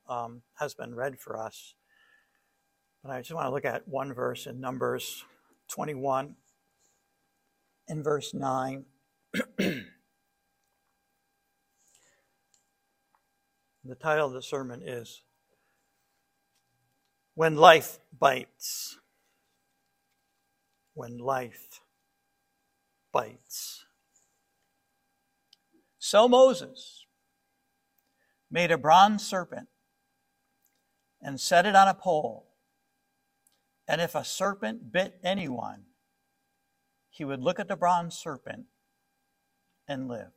has been read for us. But I just want to look at one verse in Numbers 21 in verse 9. The title of the sermon is When Life Bites. When life bites. So Moses made a bronze serpent and set it on a pole. And if a serpent bit anyone, he would look at the bronze serpent and live.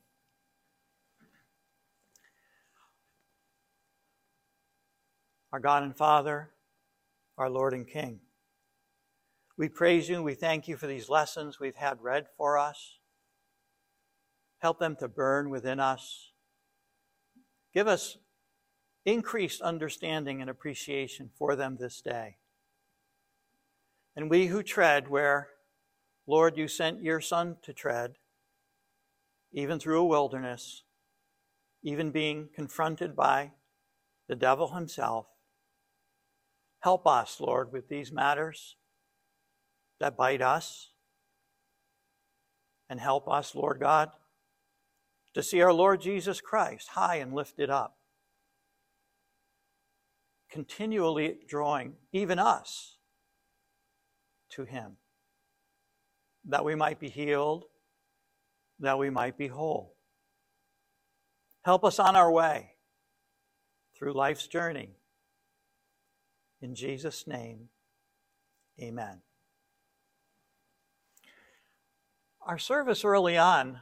Our God and Father, our Lord and King, we praise you and we thank you for these lessons we've had read for us. Help them to burn within us. Give us increased understanding and appreciation for them this day. And we who tread where, Lord, you sent your Son to tread, even through a wilderness, even being confronted by the devil himself, help us, Lord, with these matters that bite us. And help us, Lord God, to see our Lord Jesus Christ high and lifted up, continually drawing even us to him, that we might be healed, that we might be whole. Help us on our way through life's journey. In Jesus' name, amen. Our service early on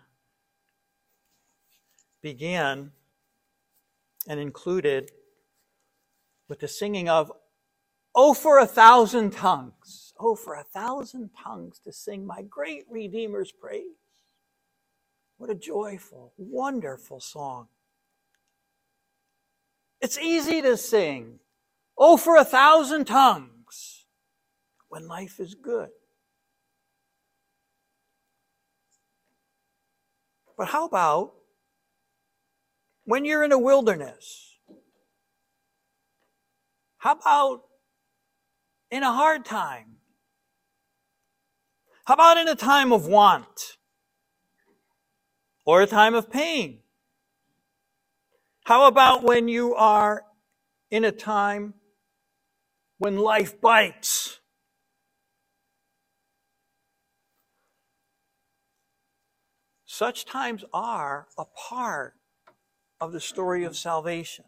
began and included with the singing of, "Oh, for 1,000 tongues, oh, for 1,000 tongues to sing my great Redeemer's praise." What a joyful, wonderful song. It's easy to sing, "Oh, for 1,000 tongues," when life is good. But how about when you're in a wilderness? How about in a hard time? How about in a time of want? Or a time of pain? How about when you are in a time when life bites? Such times are a part of the story of salvation.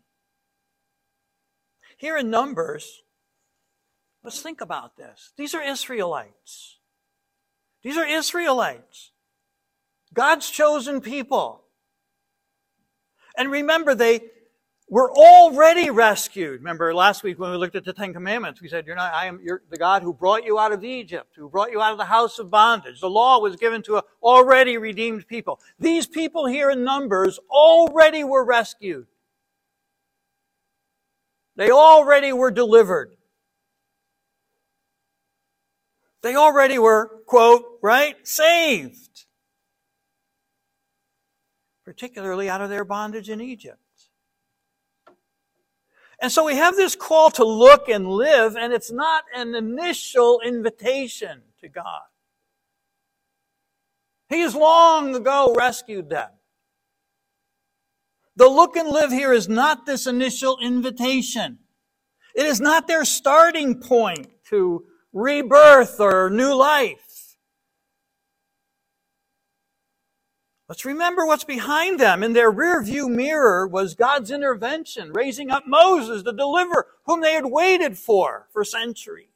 Here in Numbers, let's think about this. These are Israelites. These are Israelites. God's chosen people. And remember, they were already rescued. Remember last week when we looked at the Ten Commandments, we said, you're the God who brought you out of Egypt, who brought you out of the house of bondage. The law was given to an already redeemed people. These people here in Numbers already were rescued. They already were delivered. They already were, quote, right, saved. Particularly out of their bondage in Egypt. And so we have this call to look and live, and it's not an initial invitation to God. He has long ago rescued them. The look and live here is not this initial invitation. It is not their starting point to rebirth or new life. Let's remember what's behind them. In their rearview mirror was God's intervention, raising up Moses, the deliverer, whom they had waited for centuries.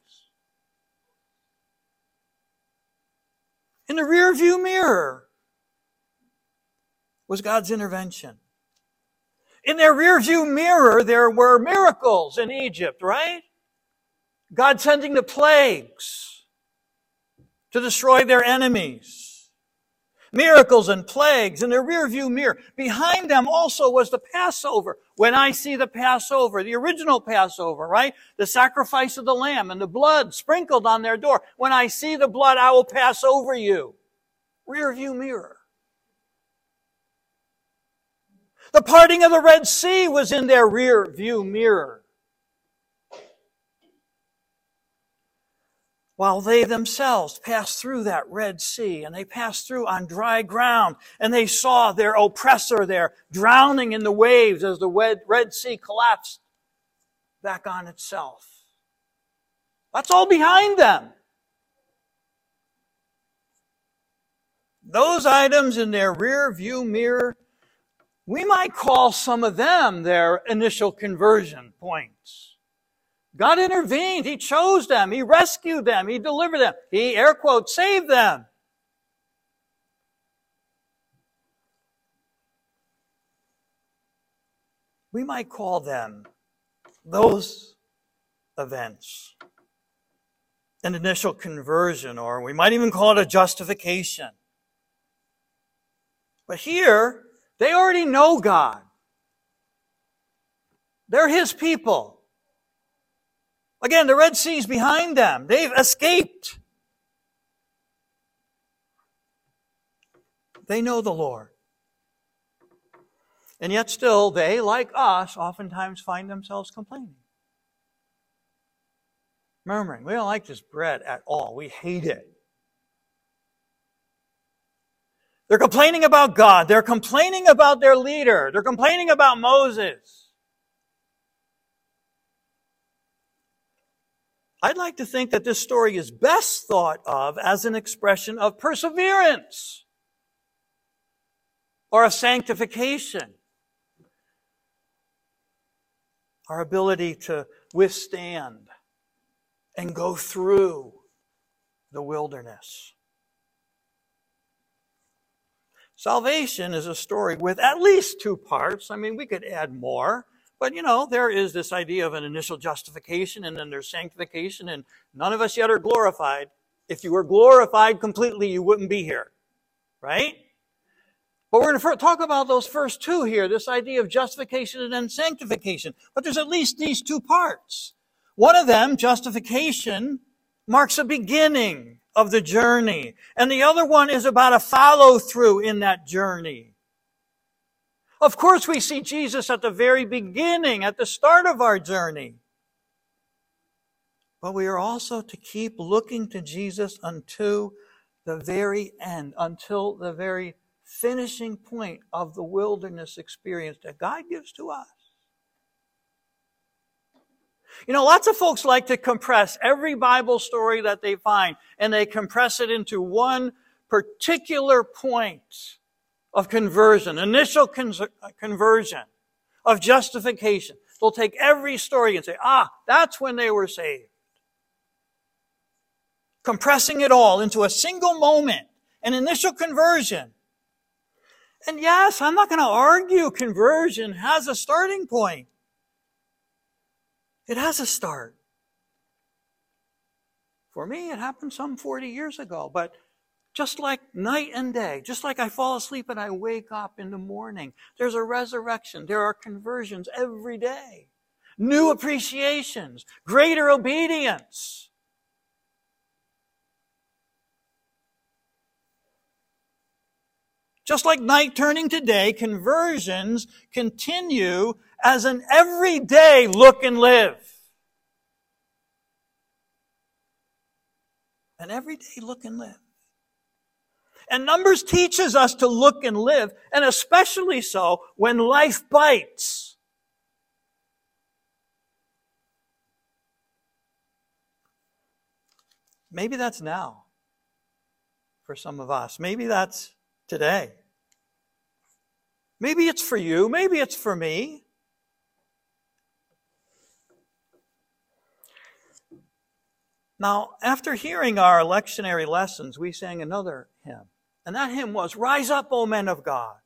In the rearview mirror was God's intervention. In their rearview mirror, there were miracles in Egypt, right? God sending the plagues to destroy their enemies. Miracles and plagues in their rearview mirror. Behind them also was the Passover. When I see the Passover, the original Passover, right? The sacrifice of the lamb and the blood sprinkled on their door. When I see the blood, I will pass over you. Rearview mirror. The parting of the Red Sea was in their rear view mirror. While they themselves passed through that Red Sea, and they passed through on dry ground, and they saw their oppressor there drowning in the waves as the Red Sea collapsed back on itself. That's all behind them. Those items in their rear view mirror, we might call some of them their initial conversion points. God intervened. He chose them. He rescued them. He delivered them. He, air quotes, saved them. We might call them, those events, an initial conversion, or we might even call it a justification. But here, they already know God. They're His people. Again, the Red Sea's behind them. They've escaped. They know the Lord. And yet still, they, like us, oftentimes find themselves complaining. Murmuring. We don't like this bread at all. We hate it. They're complaining about God. They're complaining about their leader. They're complaining about Moses. I'd like to think that this story is best thought of as an expression of perseverance or of sanctification. Our ability to withstand and go through the wilderness. Salvation is a story with at least two parts. I mean, we could add more. But, there is this idea of an initial justification, and then there's sanctification, and none of us yet are glorified. If you were glorified completely, you wouldn't be here. Right? But we're going to talk about those first two here, this idea of justification and then sanctification. But there's at least these two parts. One of them, justification, marks a beginning of the journey. And the other one is about a follow-through in that journey. Of course, we see Jesus at the very beginning, at the start of our journey. But we are also to keep looking to Jesus until the very end, until the very finishing point of the wilderness experience that God gives to us. Lots of folks like to compress every Bible story that they find, and they compress it into one particular point of conversion, initial conversion, of justification. They'll take every story and say, that's when they were saved. Compressing it all into a single moment, an initial conversion. And yes, I'm not going to argue conversion has a starting point. It has a start. For me, it happened some 40 years ago, but just like night and day, just like I fall asleep and I wake up in the morning, there's a resurrection. There are conversions every day. New appreciations, greater obedience. Just like night turning to day, conversions continue as an everyday look and live. An everyday look and live. And Numbers teaches us to look and live, and especially so when life bites. Maybe that's now for some of us. Maybe that's today. Maybe it's for you. Maybe it's for me. Now, after hearing our lectionary lessons, we sang another hymn. And that hymn was, "Rise up, O men of God."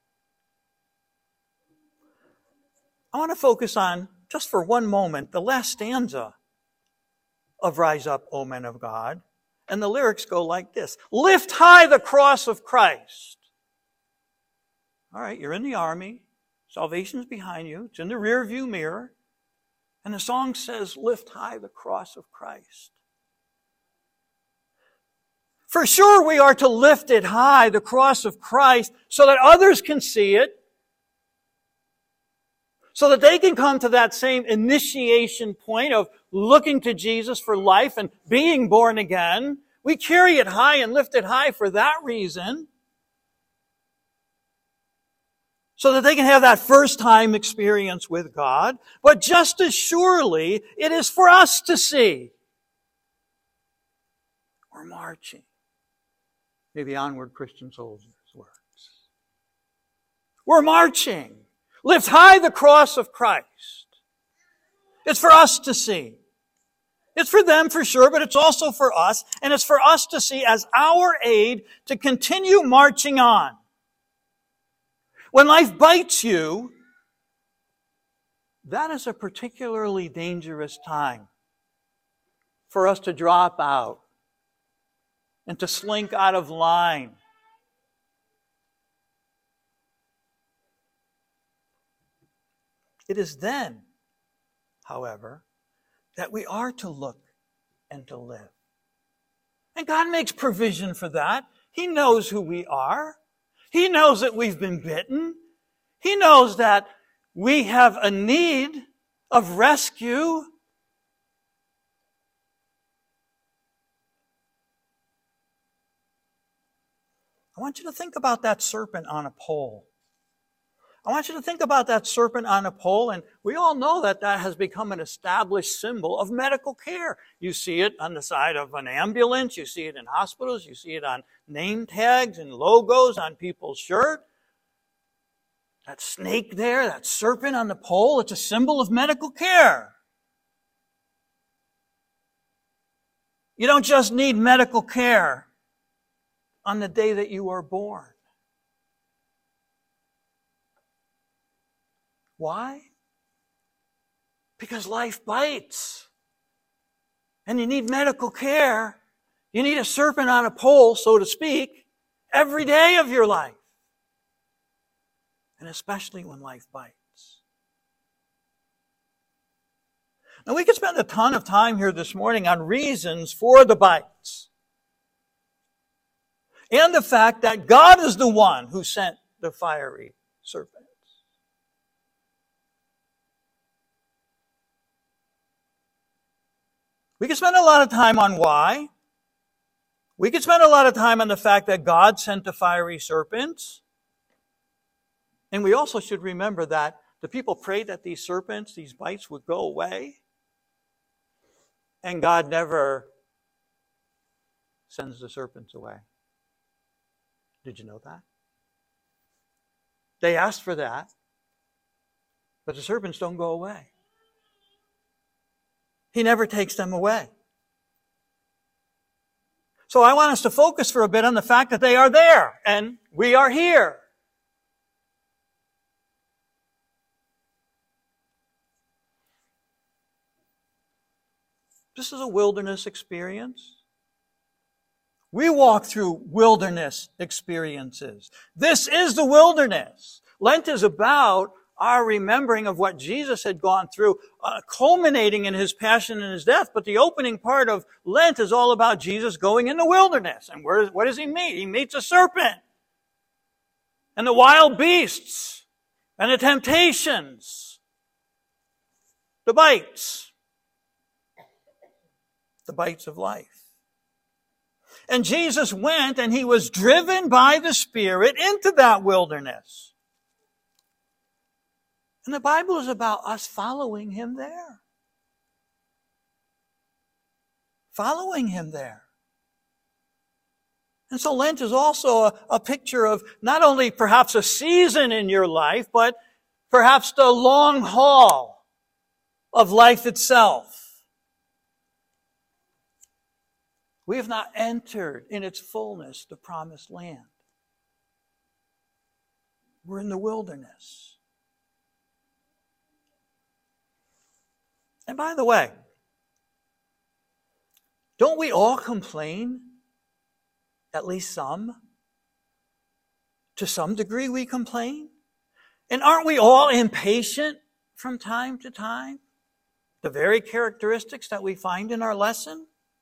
I want to focus on, just for one moment, the last stanza of "Rise up, O men of God." And the lyrics go like this: "Lift high the cross of Christ." All right, you're in the army. Salvation's behind you. It's in the rear view mirror. And the song says, "Lift high the cross of Christ." For sure, we are to lift it high, the cross of Christ, so that others can see it. so that they can come to that same initiation point of looking to Jesus for life and being born again. We carry it high and lift it high for that reason, so that they can have that first-time experience with God. But just as surely, it is for us to see. We're marching. Maybe Onward Christian Soldiers works. We're marching. Lift high the cross of Christ. It's for us to see. It's for them for sure, but it's also for us. And it's for us to see as our aid to continue marching on. When life bites you, that is a particularly dangerous time for us to drop out and to slink out of line. It is then, however, that we are to look and to live. And God makes provision for that. He knows who we are. He knows that we've been bitten. He knows that we have a need of rescue. I want you to think about that serpent on a pole. I want you to think about that serpent on a pole, and we all know that that has become an established symbol of medical care. You see it on the side of an ambulance, you see it in hospitals, you see it on name tags and logos on people's shirt. That snake there, that serpent on the pole, it's a symbol of medical care. You don't just need medical care on the day that you are born. Why? Because life bites. And you need medical care. You need a serpent on a pole, so to speak, every day of your life. And especially when life bites. Now, we could spend a ton of time here this morning on reasons for the bites. And the fact that God is the one who sent the fiery serpent. We could spend a lot of time on why. We could spend a lot of time on the fact that God sent the fiery serpents. And we also should remember that the people prayed that these serpents, these bites, would go away. And God never sends the serpents away. Did you know that? They asked for that, but the serpents don't go away. He never takes them away. So I want us to focus for a bit on the fact that they are there, and we are here. This is a wilderness experience. We walk through wilderness experiences. This is the wilderness. Lent is about our remembering of what Jesus had gone through, culminating in his passion and his death. But the opening part of Lent is all about Jesus going in the wilderness. And what does he meet? He meets a serpent and the wild beasts and the temptations, the bites of life. And Jesus went and he was driven by the Spirit into that wilderness. And the Bible is about us following him there. Following him there. And so Lent is also a picture of not only perhaps a season in your life, but perhaps the long haul of life itself. We have not entered in its fullness the promised land. We're in the wilderness. And by the way, don't we all complain? At least some. To some degree we complain. And aren't we all impatient from time to time? The very characteristics that we find in our lesson.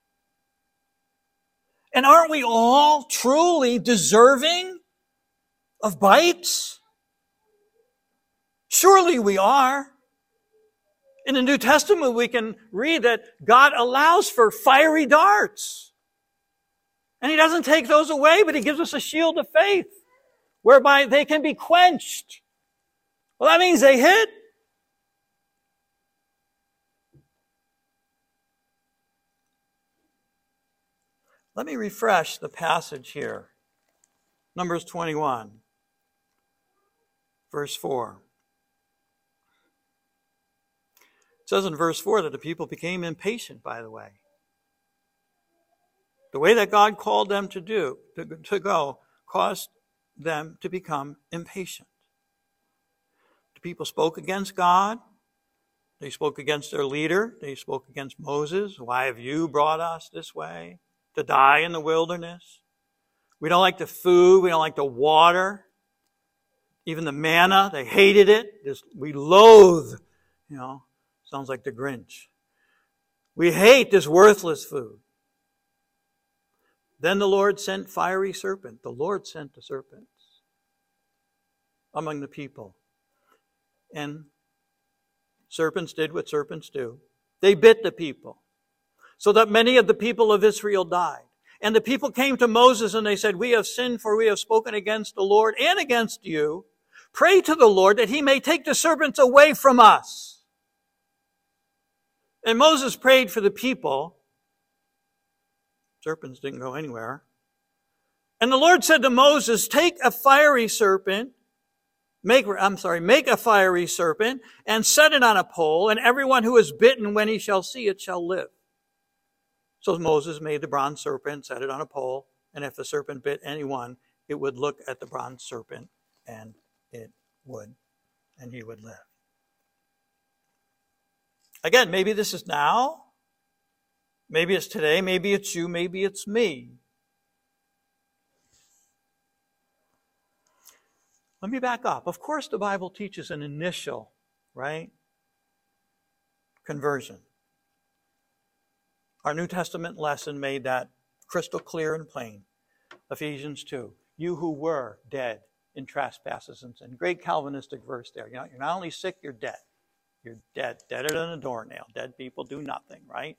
And aren't we all truly deserving of bites? Surely we are. In the New Testament, we can read that God allows for fiery darts. And He doesn't take those away, but He gives us a shield of faith, whereby they can be quenched. Well, that means they hit. Let me refresh the passage here. Numbers 21, verse 4. It says in verse 4 that the people became impatient, by the way. The way that God called them to go, caused them to become impatient. The people spoke against God. They spoke against their leader. They spoke against Moses. Why have you brought us this way to die in the wilderness? We don't like the food. We don't like the water. Even the manna, they hated it. We loathe, sounds like the Grinch. We hate this worthless food. Then the Lord sent fiery serpent. The Lord sent the serpents among the people. And serpents did what serpents do. They bit the people, so that many of the people of Israel died. And the people came to Moses and they said, we have sinned, for we have spoken against the Lord and against you. Pray to the Lord that He may take the serpents away from us. And Moses prayed for the people. Serpents didn't go anywhere. And the Lord said to Moses, take a fiery serpent, make a fiery serpent and set it on a pole, and everyone who is bitten, when he shall see it, shall live. So Moses made the bronze serpent, set it on a pole, and if the serpent bit anyone, it would look at the bronze serpent, and he would live. Again, maybe this is now, maybe it's today, maybe it's you, maybe it's me. Let me back up. Of course, the Bible teaches an initial, conversion. Our New Testament lesson made that crystal clear and plain. Ephesians 2. You who were dead in trespasses and sin. Great Calvinistic verse there. You're not only sick, you're dead. You're dead. Deader than a doornail. Dead people do nothing, right?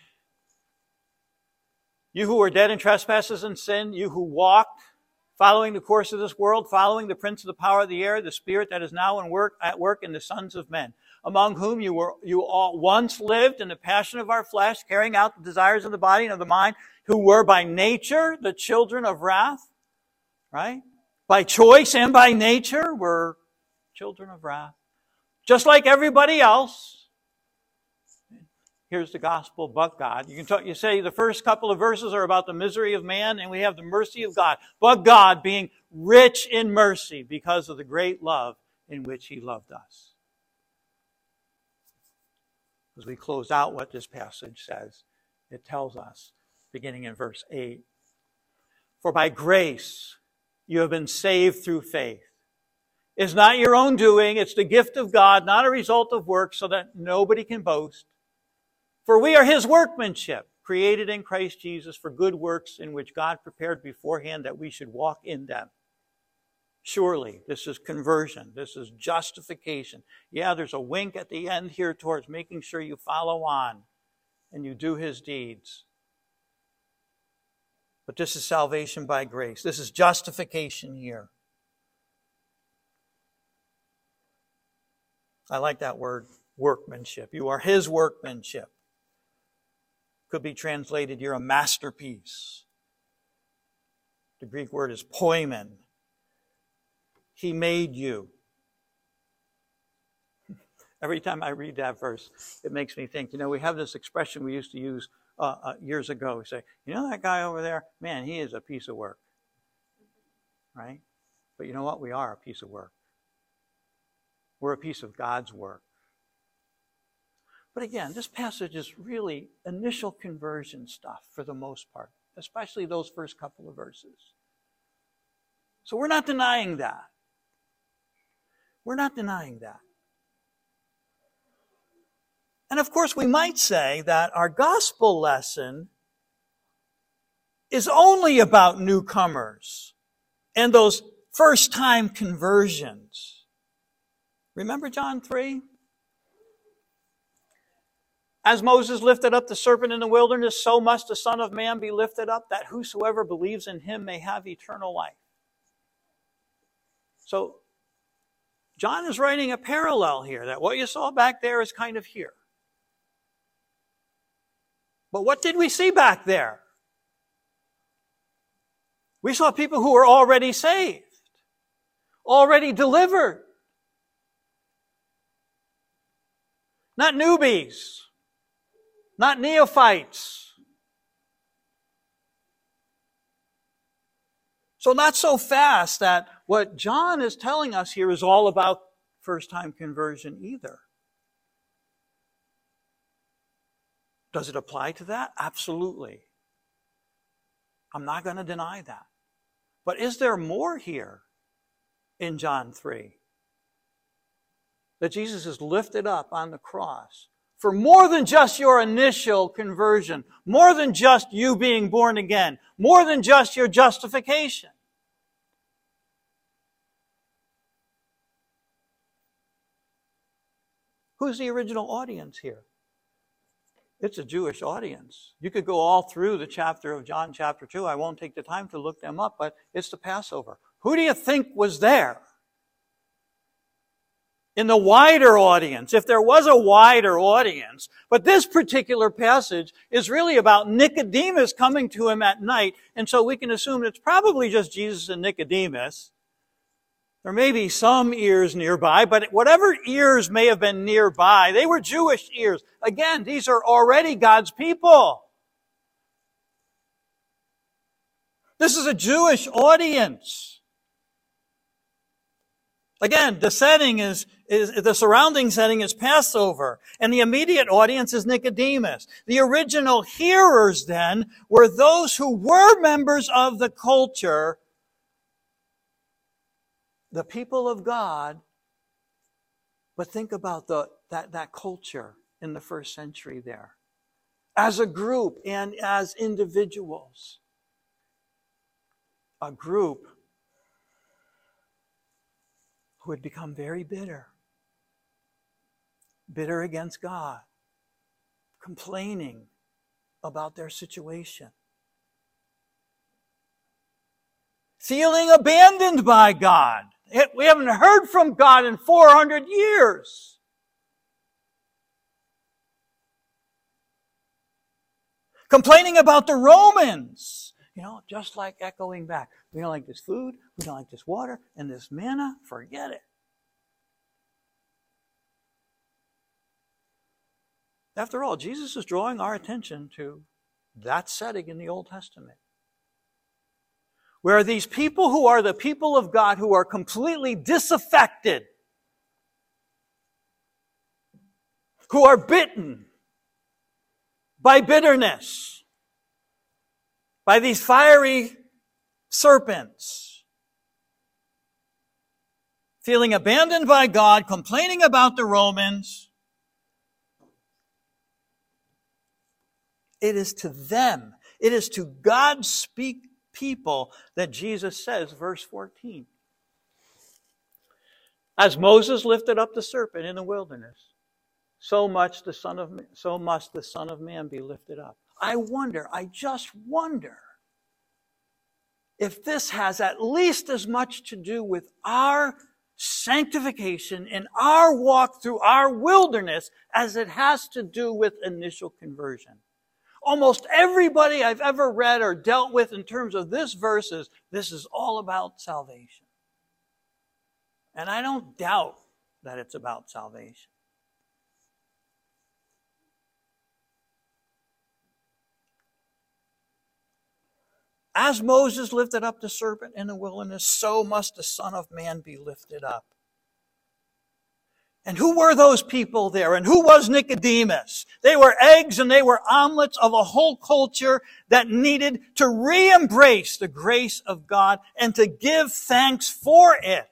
You who were dead in trespasses and sin, you who walked following the course of this world, following the prince of the power of the air, the spirit that is now at work in the sons of men, among whom you all once lived in the passion of our flesh, carrying out the desires of the body and of the mind, who were by nature the children of wrath, right? By choice and by nature were children of wrath. Just like everybody else. Here's the gospel, but God. You say the first couple of verses are about the misery of man, and we have the mercy of God. But God being rich in mercy because of the great love in which He loved us. As we close out what this passage says, it tells us, beginning in verse 8, for by grace you have been saved through faith. It's not your own doing, it's the gift of God, not a result of works, so that nobody can boast. For we are His workmanship, created in Christ Jesus for good works in which God prepared beforehand that we should walk in them. Surely, this is conversion. This is justification. Yeah, there's a wink at the end here towards making sure you follow on and you do His deeds. But this is salvation by grace. This is justification here. I like that word, workmanship. You are His workmanship. Could be translated, you're a masterpiece. The Greek word is poimen. He made you. Every time I read that verse, it makes me think, we have this expression we used to use years ago. We say, that guy over there, man, he is a piece of work. Right? But you know what? We are a piece of work. We're a piece of God's work. But again, this passage is really initial conversion stuff for the most part, especially those first couple of verses. So we're not denying that. We're not denying that. And of course, we might say that our gospel lesson is only about newcomers and those first-time conversions. Remember John 3? As Moses lifted up the serpent in the wilderness, so must the Son of Man be lifted up, that whosoever believes in him may have eternal life. So, John is writing a parallel here, that what you saw back there is kind of here. But what did we see back there? We saw people who were already saved, already delivered. Not newbies, not neophytes. So not so fast that what John is telling us here is all about first-time conversion either. Does it apply to that? Absolutely. I'm not going to deny that. But is there more here in John 3? That Jesus is lifted up on the cross for more than just your initial conversion, more than just you being born again, more than just your justification. Who's the original audience here? It's a Jewish audience. You could go all through the chapter of John chapter 2. I won't take the time to look them up, but it's the Passover. Who do you think was there? In the wider audience, if there was a wider audience. But this particular passage is really about Nicodemus coming to him at night, and so we can assume it's probably just Jesus and Nicodemus. There may be some ears nearby, but whatever ears may have been nearby, they were Jewish ears. Again, these are already God's people. This is a Jewish audience. Again, the setting is the surrounding setting is Passover, and the immediate audience is Nicodemus. The original hearers then were those who were members of the culture, the people of God. But think about that culture in the first century there, as a group and as individuals. A group who had become very bitter against God, complaining about their situation, feeling abandoned by God. We haven't heard from God in 400 years. Complaining about the Romans. Just like echoing back. We don't like this food, we don't like this water, and this manna, forget it. After all, Jesus is drawing our attention to that setting in the Old Testament, where these people who are the people of God, who are completely disaffected, who are bitten by bitterness, by these fiery serpents, feeling abandoned by God, complaining about the Romans. It is to them, it is to God's people that Jesus says, verse 14, as Moses lifted up the serpent in the wilderness, so must the Son of Man be lifted up. I just wonder if this has at least as much to do with our sanctification and our walk through our wilderness as it has to do with initial conversion. Almost everybody I've ever read or dealt with in terms of this is all about salvation. And I don't doubt that it's about salvation. As Moses lifted up the serpent in the wilderness, so must the Son of Man be lifted up. And who were those people there? And who was Nicodemus? They were eggs and they were omelets of a whole culture that needed to re-embrace the grace of God and to give thanks for it.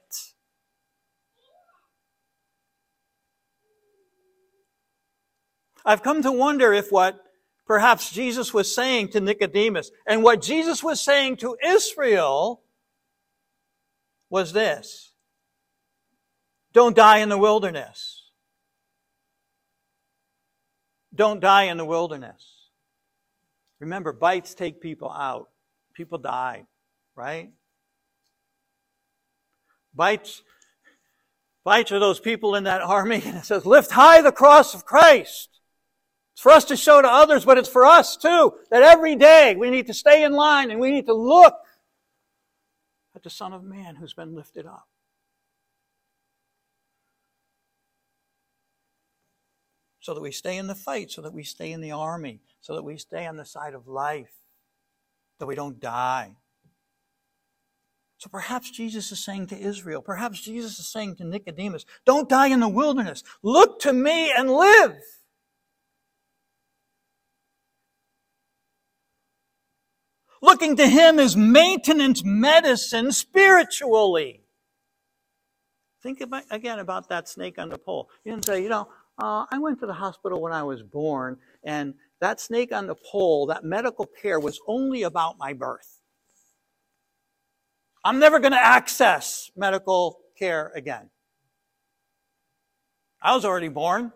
I've come to wonder if what perhaps Jesus was saying to Nicodemus and what Jesus was saying to Israel was this: Don't die in the wilderness. Don't die in the wilderness. Remember, bites take people out. People die, right? Bites are those people in that army, and it says, lift high the cross of Christ. It's for us to show to others, but it's for us too, that every day we need to stay in line and we need to look at the Son of Man who's been lifted up. So that we stay in the fight, so that we stay in the army, so that we stay on the side of life, that we don't die. So perhaps Jesus is saying to Israel, perhaps Jesus is saying to Nicodemus, don't die in the wilderness. Look to me and live. Looking to Him is maintenance medicine spiritually. Think again about that snake on the pole. You didn't say, I went to the hospital when I was born, and that snake on the pole, that medical care was only about my birth. I'm never going to access medical care again. I was already born.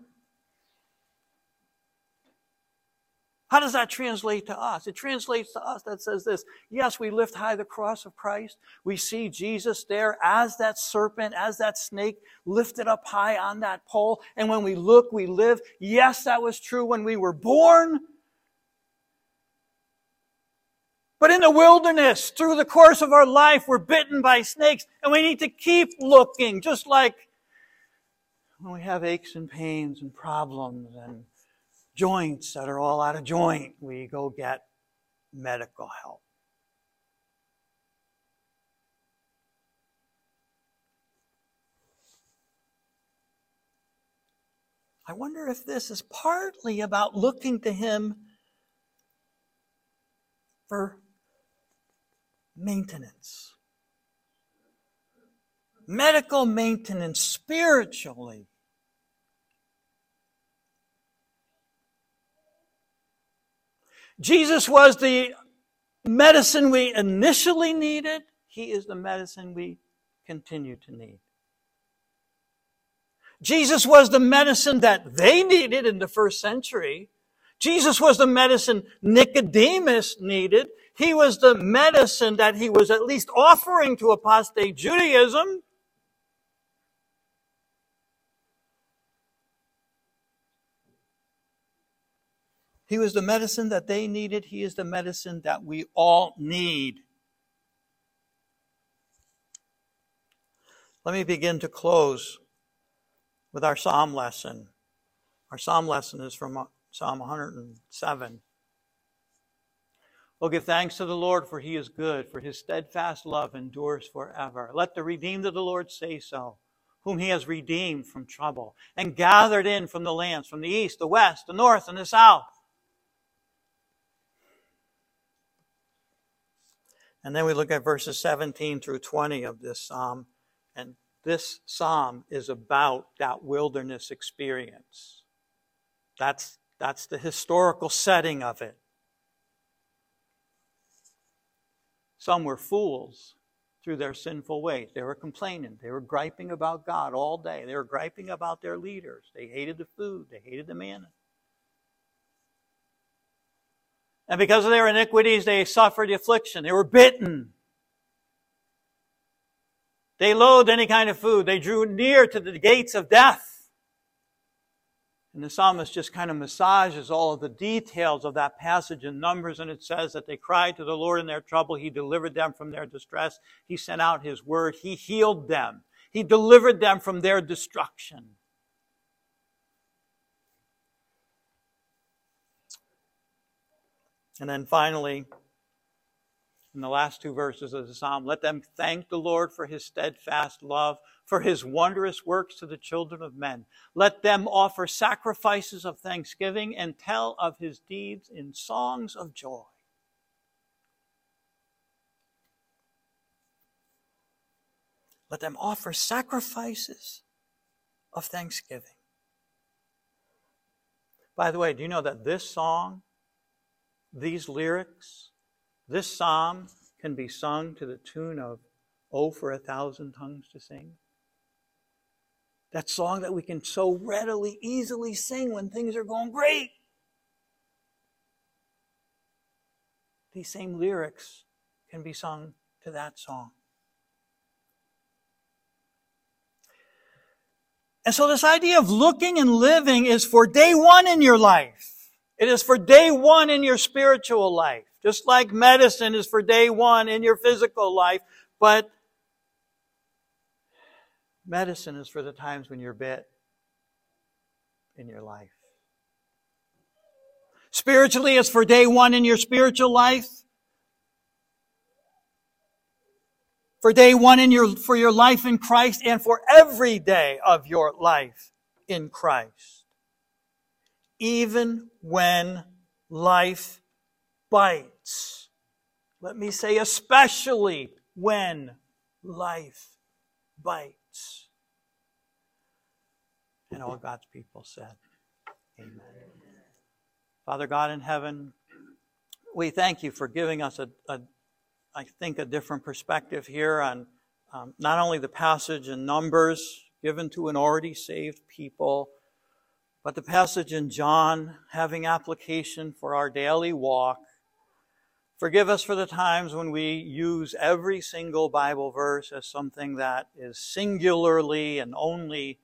How does that translate to us? It translates to us that says this. Yes, we lift high the cross of Christ. We see Jesus there as that serpent, as that snake lifted up high on that pole. And when we look, we live. Yes, that was true when we were born. But in the wilderness, through the course of our life, we're bitten by snakes. And we need to keep looking, just like when we have aches and pains and problems and joints that are all out of joint, we go get medical help. I wonder if this is partly about looking to Him for maintenance. Medical maintenance spiritually. Jesus was the medicine we initially needed. He is the medicine we continue to need. Jesus was the medicine that they needed in the first century. Jesus was the medicine Nicodemus needed. He was the medicine that he was at least offering to apostate Judaism. He was the medicine that they needed. He is the medicine that we all need. Let me begin to close with our psalm lesson. Our psalm lesson is from Psalm 107. Oh, give thanks to the Lord, for He is good, for His steadfast love endures forever. Let the redeemed of the Lord say so, whom He has redeemed from trouble and gathered in from the lands, from the east, the west, the north, and the south. And then we look at verses 17 through 20 of this psalm. And this psalm is about that wilderness experience. That's the historical setting of it. Some were fools through their sinful ways. They were complaining. They were griping about God all day. They were griping about their leaders. They hated the food. They hated the manna. And because of their iniquities, they suffered affliction. They were bitten. They loathed any kind of food. They drew near to the gates of death. And the psalmist just kind of massages all of the details of that passage in Numbers, and it says that they cried to the Lord in their trouble. He delivered them from their distress. He sent out His word. He healed them. He delivered them from their destruction. And then finally, in the last two verses of the psalm, let them thank the Lord for His steadfast love, for His wondrous works to the children of men. Let them offer sacrifices of thanksgiving and tell of His deeds in songs of joy. Let them offer sacrifices of thanksgiving. By the way, do you know that this song, these lyrics, this psalm can be sung to the tune of "Oh, for 1,000 tongues to sing"? That song that we can so readily, easily sing when things are going great. These same lyrics can be sung to that song. And so this idea of looking and living is for day one in your life. It is for day one in your spiritual life. Just like medicine is for day one in your physical life. But medicine is for the times when you're bit in your life. Spiritually, it's for day one in your spiritual life. For day one for your life in Christ, and for every day of your life in Christ. Even when life bites. Let me say especially when life bites. And all God's people said, amen. Father God in heaven, we thank you for giving us I think a different perspective here on not only the passage in Numbers given to an already saved people, but the passage in John having application for our daily walk. Forgive us for the times when we use every single Bible verse as something that is singularly and only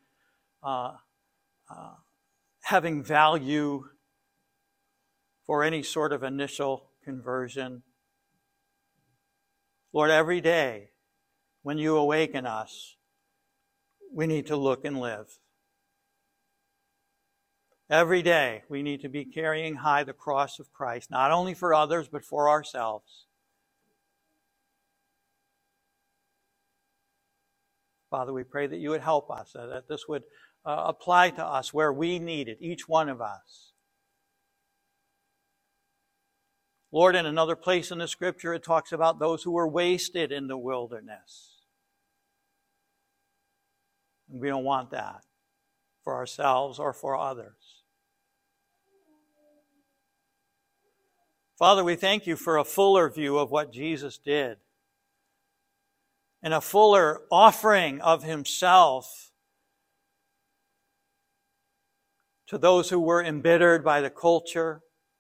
having value for any sort of initial conversion. Lord, every day when you awaken us, we need to look and live. Every day we need to be carrying high the cross of Christ, not only for others, but for ourselves. Father, we pray that you would help us, that this would apply to us where we need it, each one of us. Lord, in another place in the Scripture, it talks about those who were wasted in the wilderness. And we don't want that for ourselves or for others. Father, we thank you for a fuller view of what Jesus did and a fuller offering of himself to those who were embittered by the culture,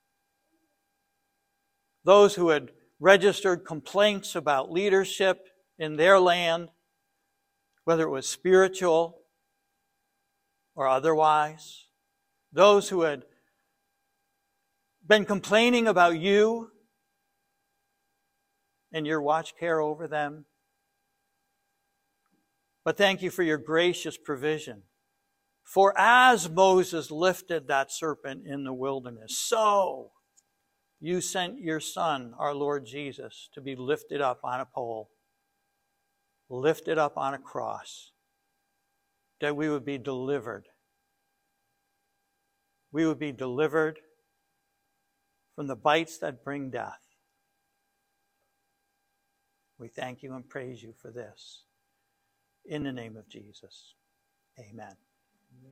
those who had registered complaints about leadership in their land, whether it was spiritual or otherwise, those who had been complaining about you and your watch care over them. But thank you for your gracious provision. For as Moses lifted that serpent in the wilderness, so you sent your Son, our Lord Jesus, to be lifted up on a pole, lifted up on a cross, that we would be delivered. We would be delivered from the bites that bring death. We thank you and praise you for this. In the name of Jesus, amen.